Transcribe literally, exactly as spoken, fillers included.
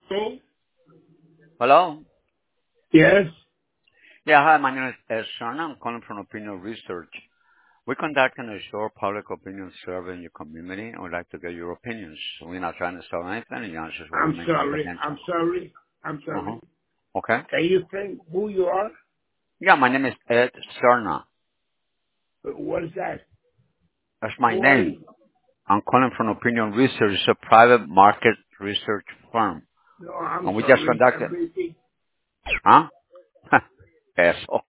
Oh, Hello? yes. Yeah, hi, my name is Ed Serna. I'm calling from Opinion Research. We're conducting a short public opinion survey in your community, and we'd like to get your opinions. We're not trying to sell anything, and your answers will I'm remain sorry. I'm confidential. sorry. I'm Uh-huh. sorry. Okay? Can you think who you are? Yeah, my name is Ed Serna. What is that? That's my Who are name. you? I'm calling from Opinion Research. It's a private market research firm. No, I'm And we just sorry. conducted, I'm busy. huh? Asshole.